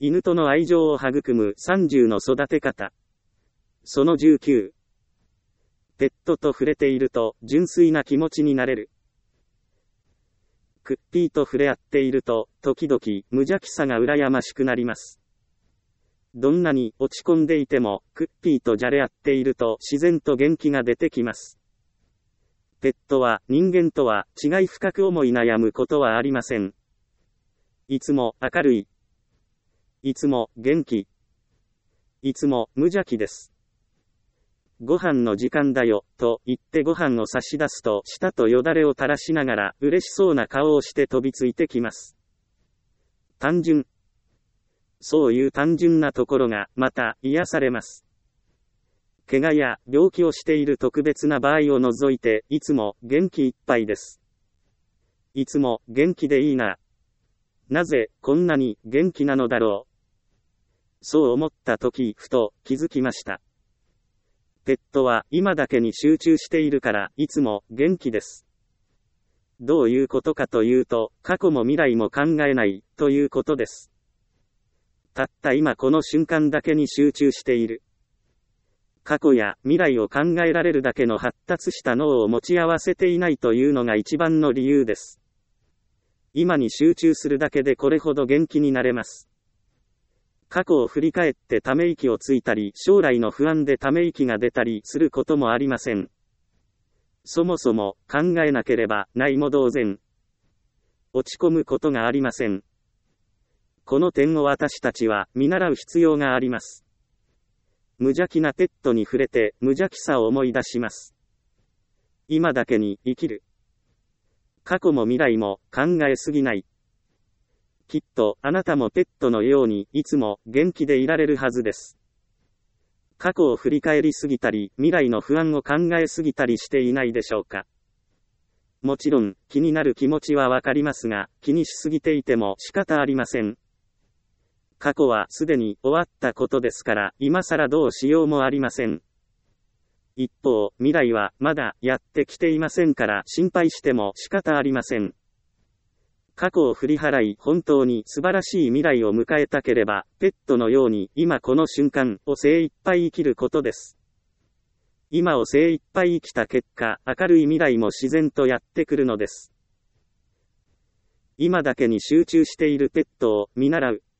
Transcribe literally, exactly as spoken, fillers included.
犬との愛情を育むさんじゅうの育て方。そのじゅうきゅう。ペットと触れていると純粋な気持ちになれる。クッピーと触れ合っていると、時々無邪気さが羨ましくなります。どんなに落ち込んでいても、クッピーとじゃれ合っていると自然と元気が出てきます。ペットは人間とは違い深く思い悩むことはありません。いつも明るい。いつも元気。いつも無邪気です。ご飯の時間だよ、と言ってご飯を差し出すと、舌とよだれを垂らしながら、嬉しそうな顔をして飛びついてきます。単純。そういう単純なところが、また、癒されます。怪我や病気をしている特別な場合を除いて、いつも元気いっぱいです。いつも元気でいいな。なぜ、こんなに元気なのだろう。そう思ったとき、ふと気づきました。ペットは今だけに集中しているからいつも元気です。どういうことかというと、過去も未来も考えないということです。たった今この瞬間だけに集中している。過去や未来を考えられるだけの発達した脳を持ち合わせていないというのが一番の理由です。今に集中するだけでこれほど元気になれます。過去を振り返ってため息をついたり、将来の不安でため息が出たりすることもありません。そもそも考えなければないも同然。落ち込むことがありません。この点を私たちは見習う必要があります。無邪気なペットに触れて無邪気さを思い出します。今だけに生きる。過去も未来も考えすぎない。きっとあなたもペットのようにいつも元気でいられるはずです。過去を振り返りすぎたり、未来の不安を考えすぎたりしていないでしょうか。もちろん気になる気持ちはわかりますが、気にしすぎていても仕方ありません。過去はすでに終わったことですから、今更どうしようもありません。一方、未来はまだやってきていませんから心配しても仕方ありません。過去を振り払い、本当に素晴らしい未来を迎えたければ、ペットのように今この瞬間を精一杯生きることです。今を精一杯生きた結果、明るい未来も自然とやってくるのです。今だけに集中しているペットを見習う。